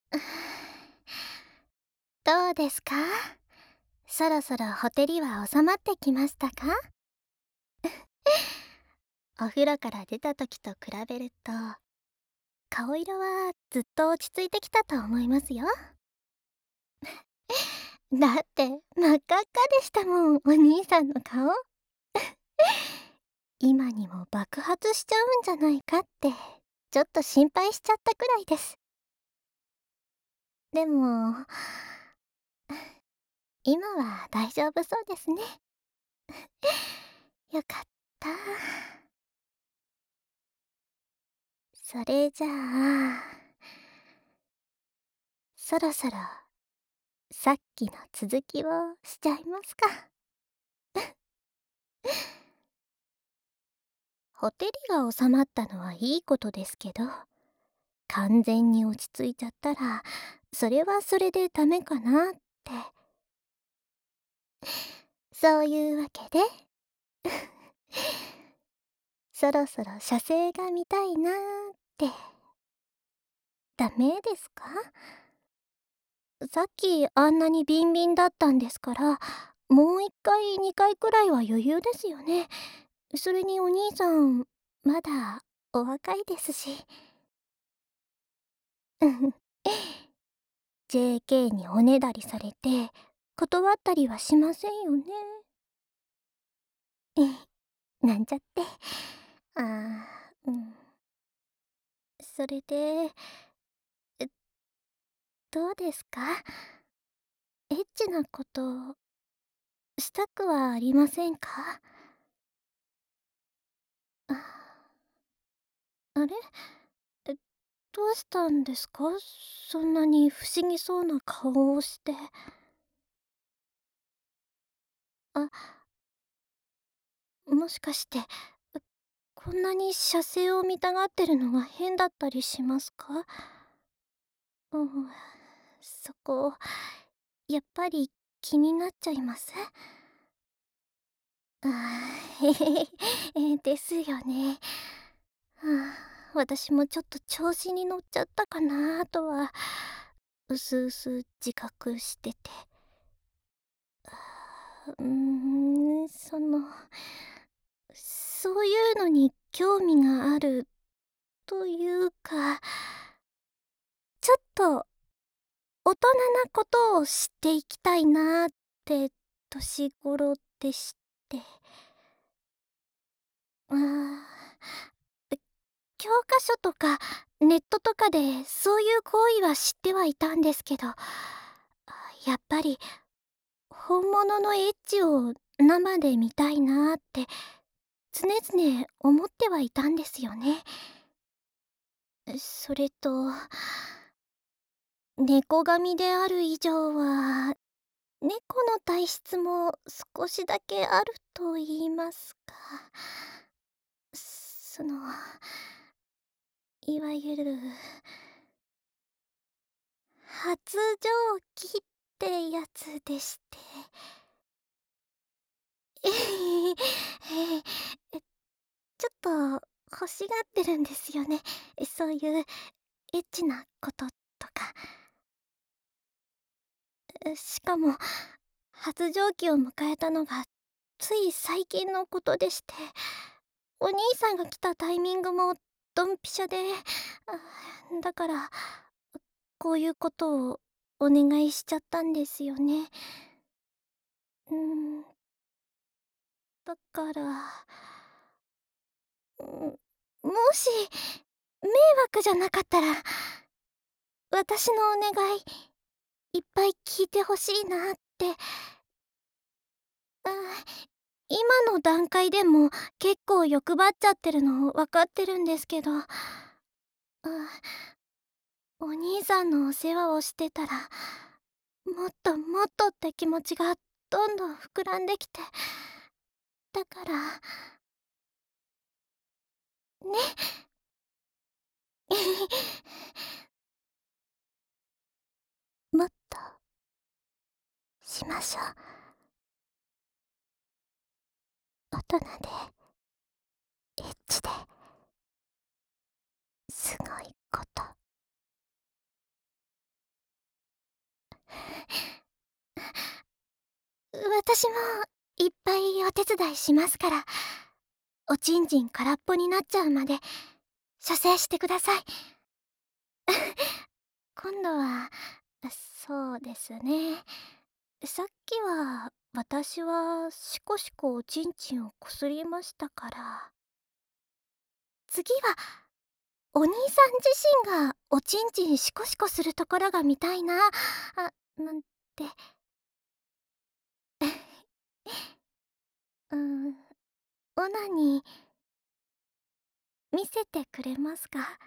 どうですか？そろそろほてりは収まってきましたか？お風呂から出た時と比べると、顔色はずっと落ち着いてきたと思いますよ。だって真っ赤っかでしたもん、お兄さんの顔。今にも爆発しちゃうんじゃないかって、ちょっと心配しちゃったくらいです。でも、今は大丈夫そうですね。よかった。それじゃあ、そろそろさっきの続きをしちゃいますか。ほてりが収まったのはいいことですけど、完全に落ち着いちゃったら、それはそれでダメかなって。そういうわけで、そろそろ写生が見たいなーって。ダメですか？さっきあんなにビンビンだったんですから、もう1回2回くらいは余裕ですよね。それにお兄さん、まだお若いですし。JK におねだりされて断ったりはしませんよね。なんちゃって。うん。それで、えどうですか？エッチなことしたくはありませんか？ああれ、え、どうしたんですか？そんなに不思議そうな顔をして。あ、もしかして、こんなに写生を見たがってるのが変だったりしますか？うん、そこ、やっぱり気になっちゃいます？へへへ、ですよね。私もちょっと調子に乗っちゃったかなとは、うすうす自覚してて。そういうのに興味があるというか、ちょっと大人なことを知っていきたいなって年頃でして。あー教科書とかネットとかでそういう行為は知ってはいたんですけど、やっぱり本物のエッチを生で見たいなって常々思ってはいたんですよね。それと、猫髪である以上は、猫の体質も少しだけあると言いますか。その、いわゆる、発情期ってやつでして。えへへえちょっと欲しがってるんですよね。そういうエッチなこととか。しかも、発情期を迎えたのがつい最近のことでして、お兄さんが来たタイミングもドンピシャで、だから、こういうことをお願いしちゃったんですよね。うーん、だから、もし、迷惑じゃなかったら、私のお願い、いっぱい聞いてほしいなって。今の段階でも結構欲張っちゃってるの分かってるんですけど、お兄さんのお世話をしてたら、もっともっとって気持ちがどんどん膨らんできて、だからね。もっとしましょう。大人でエッチですごいこと。 私もいっぱいお手伝いしますから、おちんちん空っぽになっちゃうまで射精してください。今度は、そうですね。さっきは私はシコシコおちんちんをこすりましたから、次はお兄さん自身がおちんちんシコシコするところが見たいな、なんて。オナに見せてくれますか？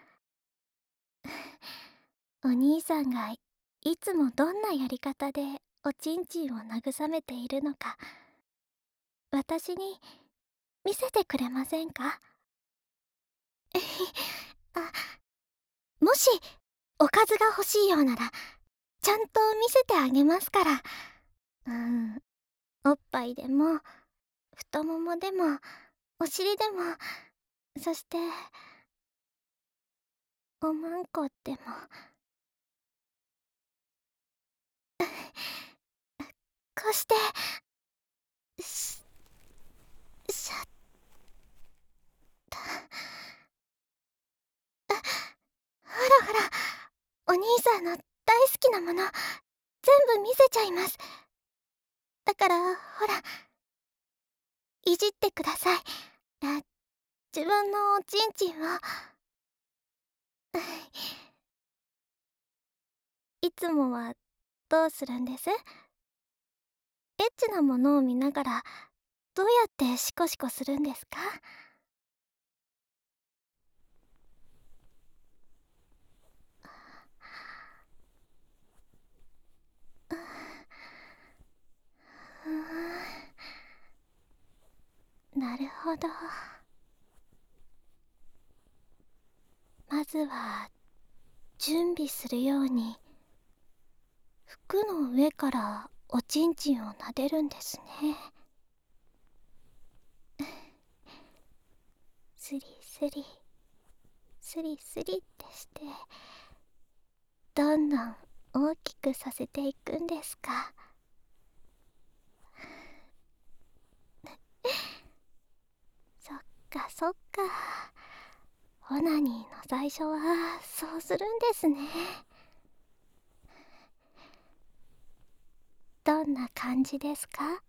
お兄さんがいつもどんなやり方でおちんちんを慰めているのか、私に見せてくれませんか？あ、もしおかずが欲しいようならちゃんと見せてあげますから。おっぱいでも太ももでもお尻でも、そしておまんこでも。こうしてししゃほらほら、お兄さんの大好きなもの全部見せちゃいます。だからほら、いじってください。自分のおちんちんを。いつもはどうするんです？エッチなものを見ながらどうやってシコシコするんですか？なるほど。まずは準備するように服の上からおちんちんを撫でるんですね。スリスリスリスリってしてどんどん大きくさせていくんですか？そっかそっか、オナニーの最初はそうするんですね。どんな感じですか？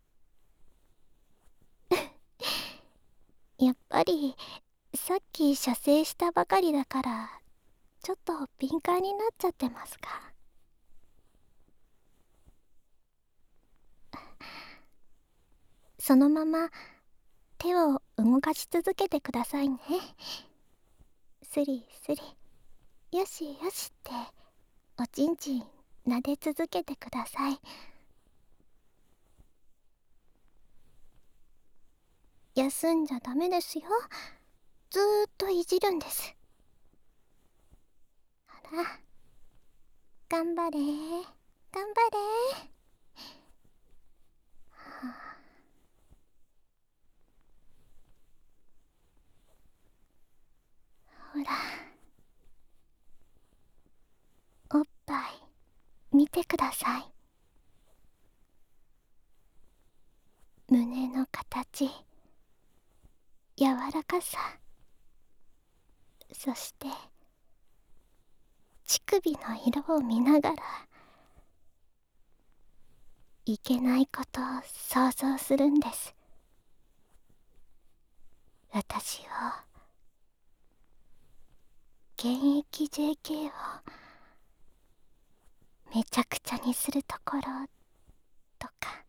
やっぱりさっき射精したばかりだからちょっと敏感になっちゃってますか？そのまま手を動かし続けてくださいね。スリスリ、よしよしっておちんちん撫で続けてください。休んじゃダメですよ。ずーっといじるんです。ほら、頑張れ頑張れ。ほら、おっぱい見てください。胸の形、柔らかさ、そして乳首の色を見ながらいけないことを想像するんです。私を、現役 JK をめちゃくちゃにするところとか。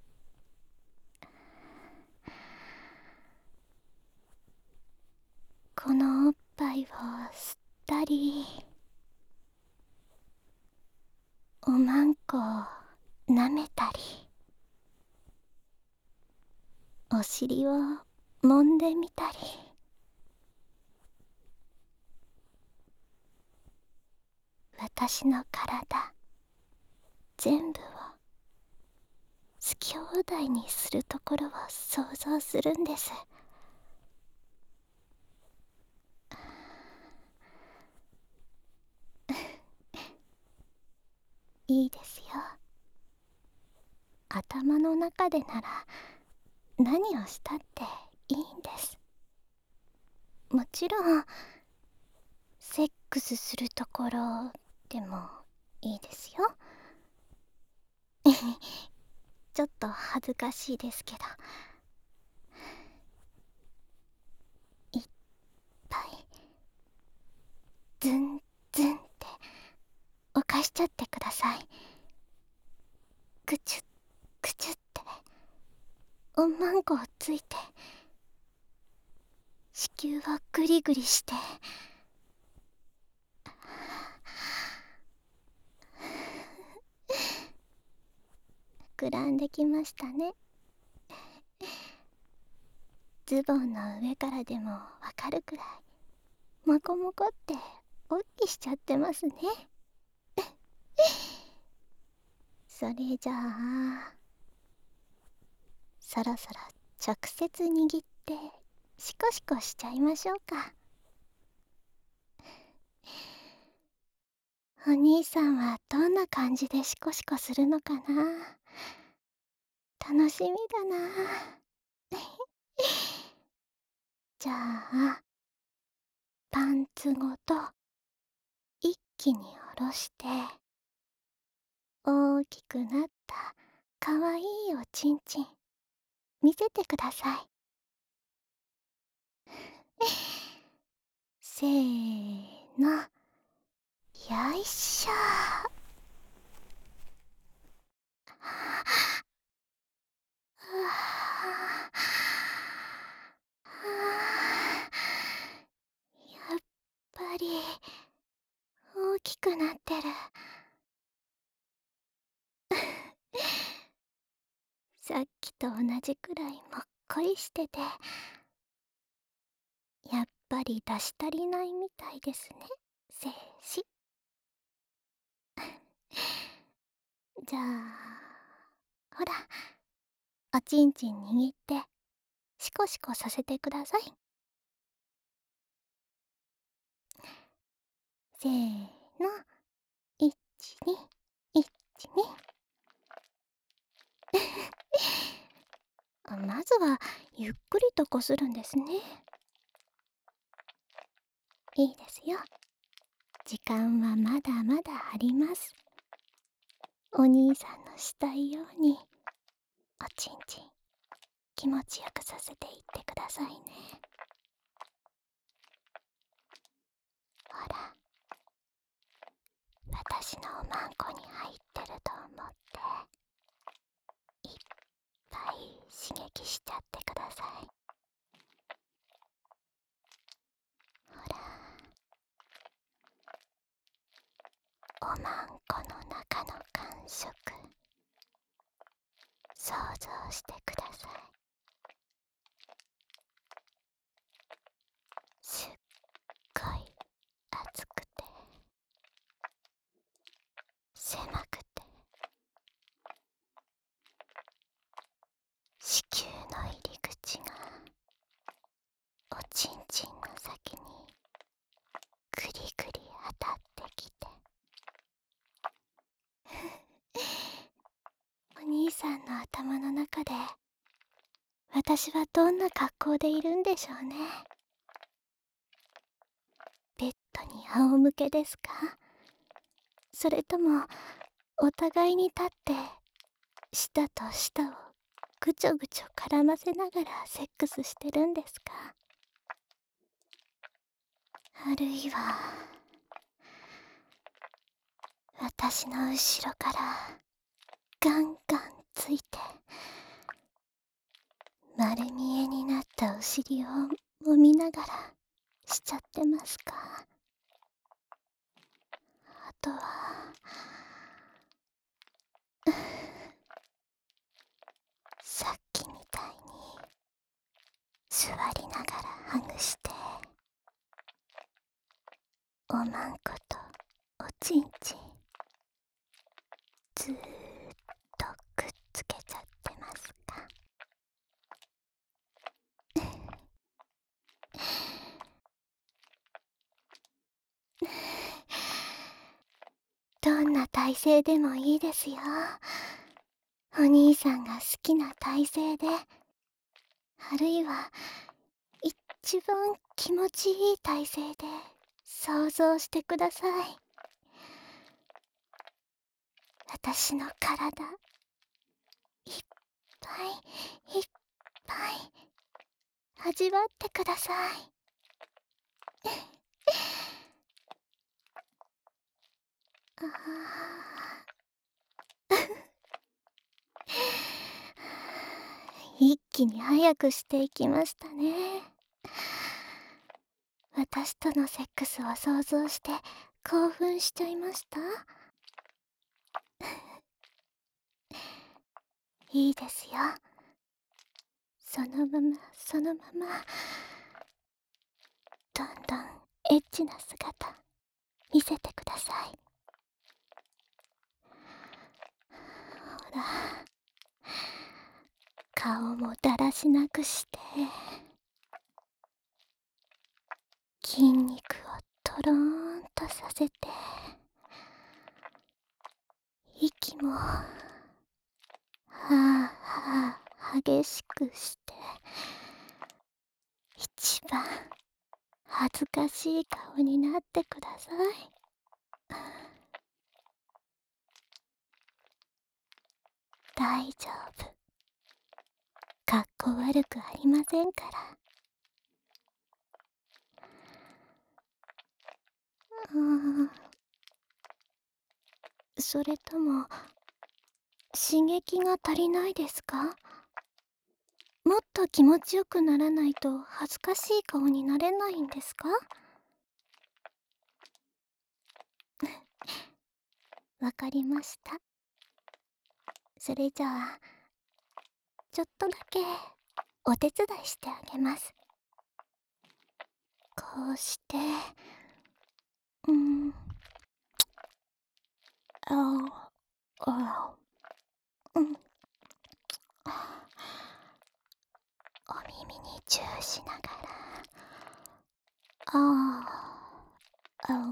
このおっぱいを吸ったり、おまんこを舐めたり、お尻を揉んでみたり、私の体全部を好き放題にするところを想像するんです。いいですよ。 頭の中でなら何をしたっていいんです。もちろんセックスするところでもいいですよ。ちょっと恥ずかしいですけど、いっぱいズンズンって犯しちゃってください。ぐちゅぐちゅっておまんこをついて、子宮をグリグリして、膨らんできましたね。ズボンの上からでもわかるくらいモコモコっておっきしちゃってますね。それじゃあそろそろ直接握ってシコシコしちゃいましょうか。お兄さんはどんな感じでシコシコするのかな。楽しみだな。じゃあパンツごと一気に下ろして、大きくなったかわいいおちんちん見せてください。せーの、よいしょやっぱり大きくなってる。さっきと同じくらいもっこりしてて、やっぱり出し足りないみたいですね、精子。じゃあほら、おちんちん握ってシコシコさせてください。せーの、1212。まずはゆっくりとこするんですね。いいですよ、時間はまだまだあります。お兄さんのしたいようにおちんちん気持ちよくさせていってくださいね。ほら、私のおまんこに入ってると思っていっぱい刺激しちゃってください。ほら、おまんこの中の感触想像してください。すっごい熱くて狭くて、子宮の入り口がおちんちんの先にグリグリ当たってきてお兄さんの頭の中で私はどんな格好でいるんでしょうね。ベッドに仰向けですか、それともお互いに立って舌と舌をぐちょぐちょ絡ませながらセックスしてるんですか。あるいは私の後ろからガンガンついて丸見えになったお尻を揉みながらしちゃってますか。あとはさっきみたいに座りながらハグしておまんことおちんちんずーっとくっつけちゃってますか。どんな体勢でもいいですよ。 お兄さんが好きな体勢で、あるいは一番気持ちいい体勢で想像してください。私の体、いっぱいいっぱい味わってください。一気に早くしていきましたね。私とのセックスを想像して興奮しちゃいました？いいですよ。そのままそのまま、どんどんエッチな姿見せてください。ほら、顔もだらしなくして、筋肉をトローンとさせて、息もはあはあ激しくして、一番恥ずかしい顔になってください。大丈夫。かっこ悪くありませんから。それとも刺激が足りないですか？もっと気持ちよくならないと恥ずかしい顔になれないんですか？わかりました。それじゃあちょっとだけお手伝いしてあげます。こうして、ああ、うん、お耳にチューしながら、あ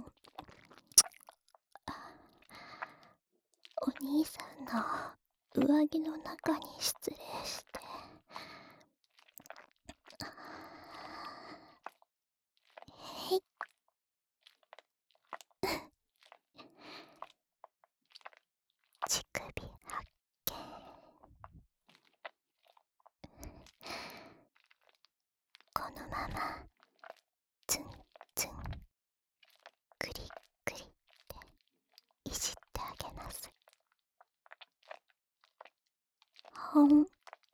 お兄さんの上着の中に失礼して、へい、乳首発見。このままツンツンクリクリっていじってあげます。ほん、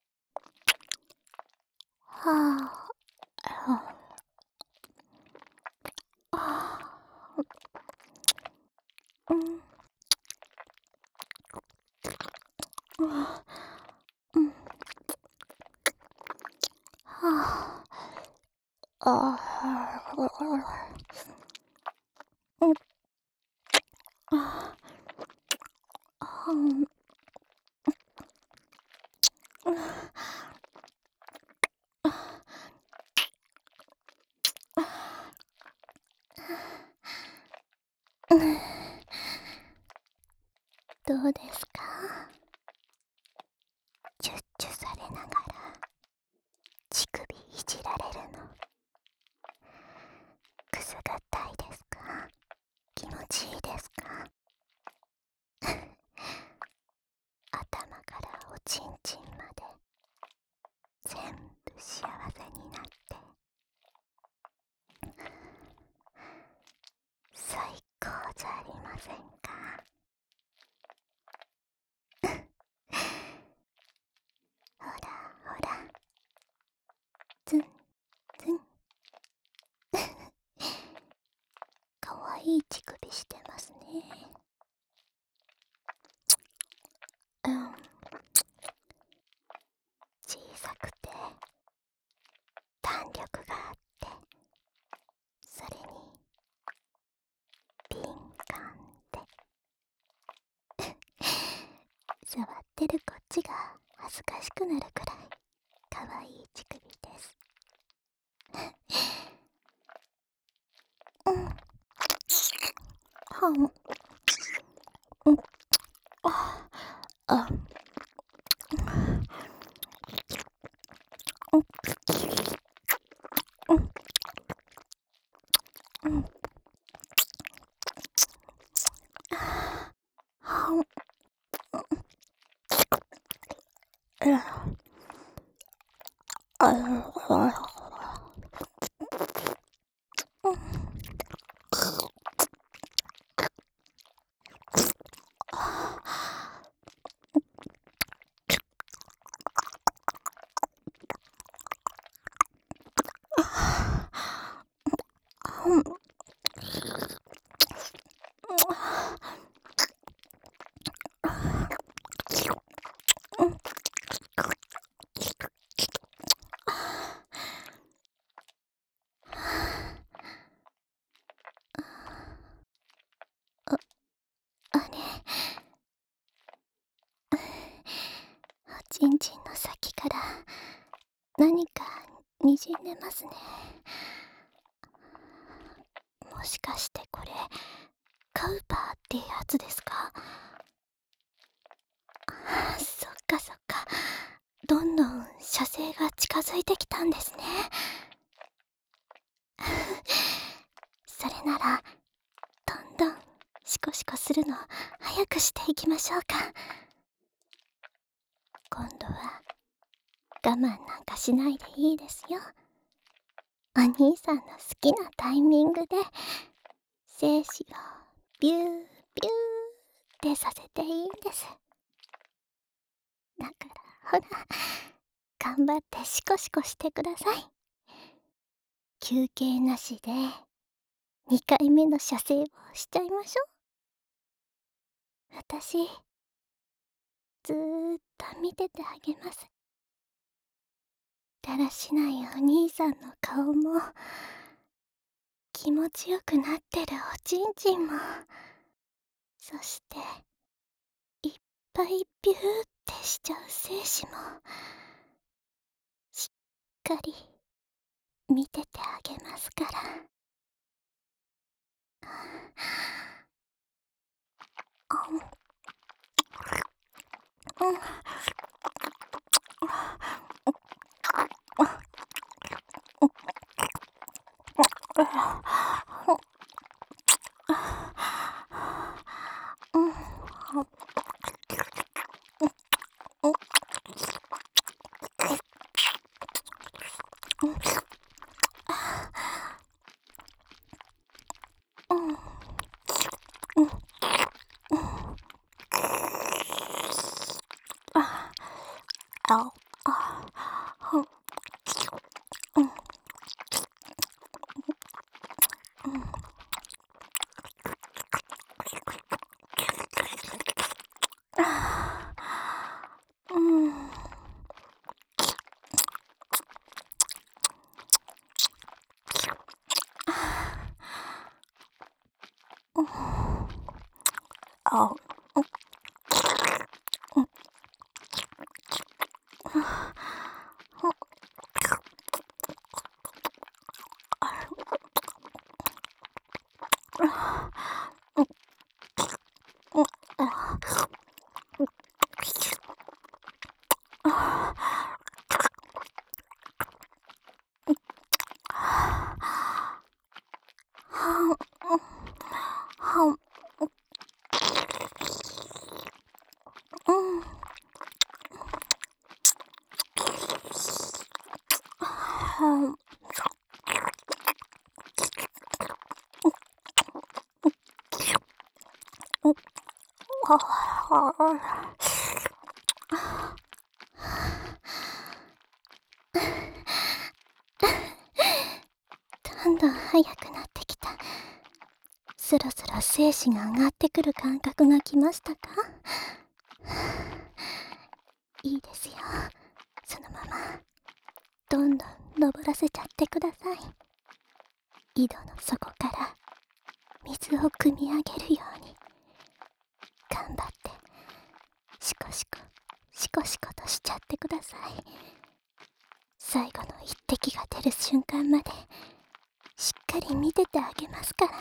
はあ、はあ、うん、うん、はあ、あうん、あ、うん、どうですか？チュッチュされながら乳首いじられるのくすぐったいですか？気持ちいいですか？頭からおちんちんまで全部幸せになって最高じゃありませんか？ほらほら、ツンツンかわいい乳首してますね。うん、小さくて弾力があって、それに敏感で触ってるこっちが恥ずかしくなるくらいかわいい乳首です。うん、はん、うん、あ、あ、 ちんちんの先から何かにじんでますね。もしかしてこれカウパーってやつですか？そっかそっか、どんどん射精が近づいてきたんですね。それならどんどんシコシコするの早くしていきましょうか。今度は我慢なんかしないでいいですよ。お兄さんの好きなタイミングで精子をビュービューってさせていいんです。だからほら、頑張ってシコシコしてください。休憩なしで2回目の射精をしちゃいましょう。私ずーっと見ててあげます。だらしないお兄さんの顔も気持ちよくなってるおちんちんも、そしていっぱいビューってしちゃう精子もしっかり見ててあげますから。うん、どんどん速くなってきた。そろそろ精子が上がってくる感覚が来ましたか？いいですよ。そのままどんどん登らせちゃってください。井戸の底から水を汲み上げるように頑張ってシコシコシコシコとしちゃってください。最後の一滴が出る瞬間までしっかり見ててあげますから。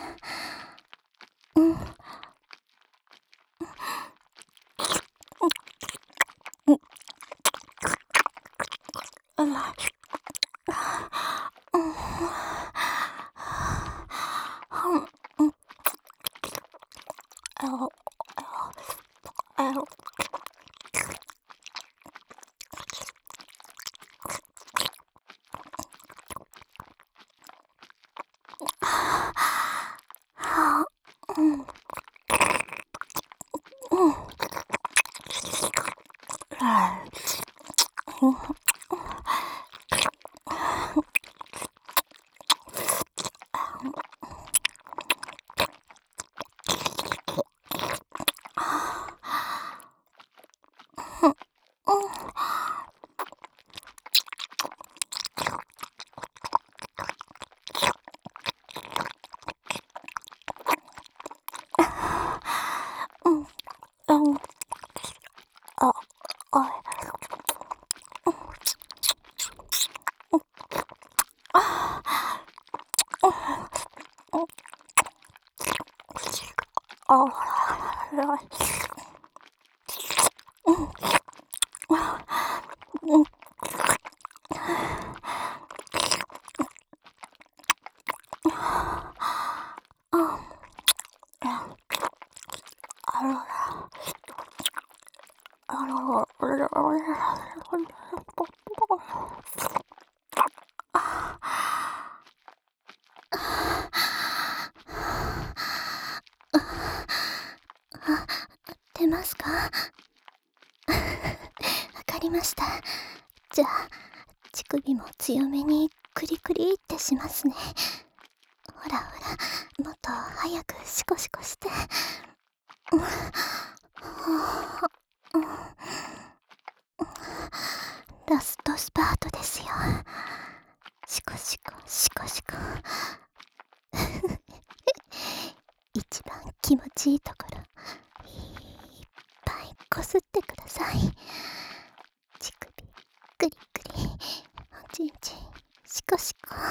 出ますか？わかりました。じゃあ乳首も強めにクリクリってしますね。ほらほら、もっと早くシコシコして。ラストスパートですよ。シコシコシコシコ。一番気持ちいいところいっぱいこすってください。乳首クリクリ、おちんちんシコシコ。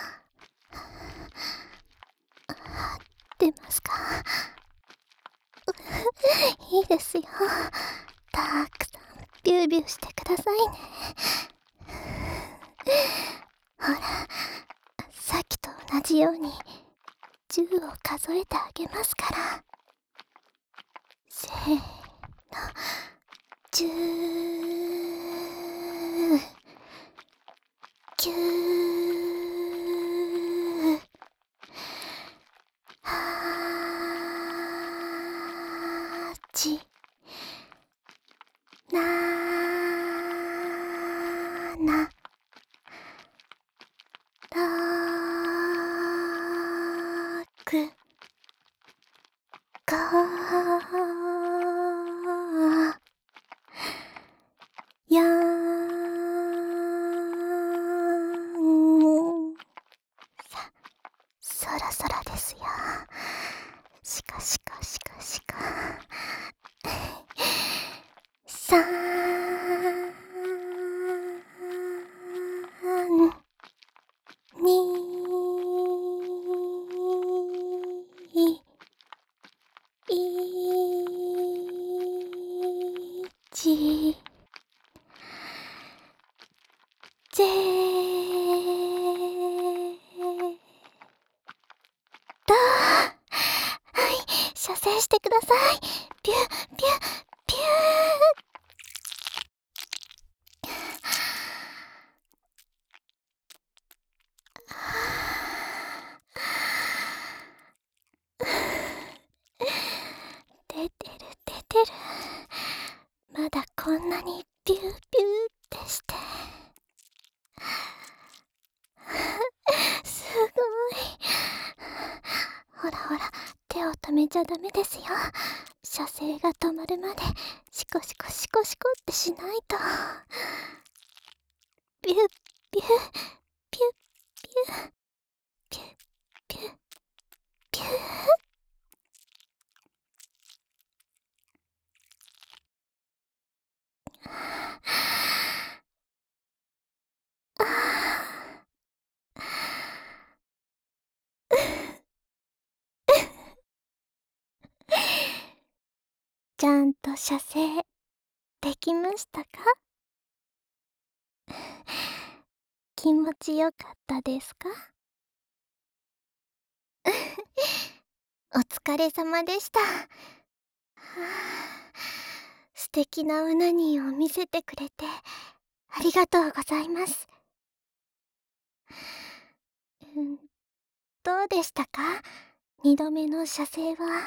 出ますか？いいですよ。たくさんビュービューしてくださいね。ほら、さっきと同じように10を数えてあげますから。せーの、10、9、8、7、6、5、4、そろそろですよ。シコシコシコシコ。3、2、1、ゼロ。はい、射精してください。ピュッピュッピュー。出てる出てる。まだこんなにピューピューってして。すごい。ほらほら、手を止めちゃダメですよ。射精が止まるまでシコシコシコシコってしないと。ピュッピュッピュッピュッピュッピュッピュッ。あちゃんと射精できましたか？気持ちよかったですか？お疲れ様でした。はあ、素敵なオナニーを見せてくれてありがとうございます。うん、どうでしたか？2度目の射精は。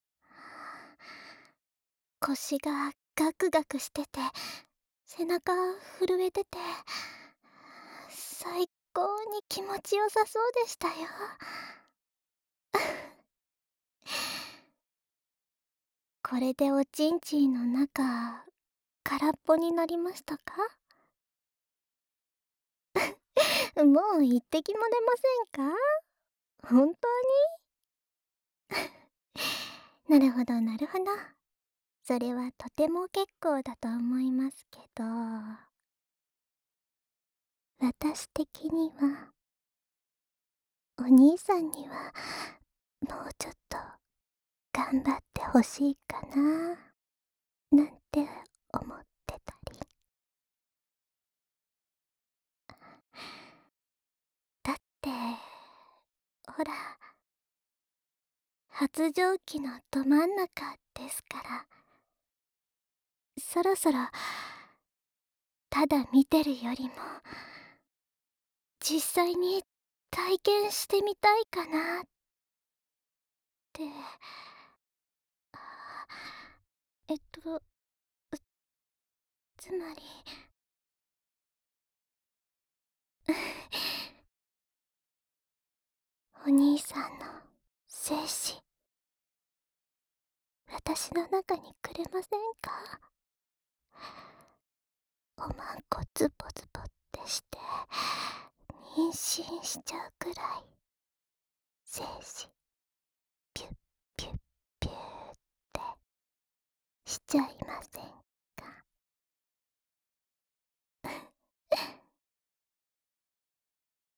腰がガクガクしてて、背中震えてて、最高に気持ちよさそうでしたよ。これでおちんちんの中空っぽになりましたか？もう一滴も出ませんか？本当に？なるほどなるほど。それはとても結構だと思いますけど、私的にはお兄さんにはもうちょっと頑張ってほしいかななんて思ってたり。だってほら、発情期のど真ん中ですから、そろそろただ見てるよりも実際に体験してみたいかなって。えっとつまりお兄さんの精子、私の中にくれませんか？おまんこズボズボってして妊娠しちゃうくらい精子ピュッピュッピューってしちゃいません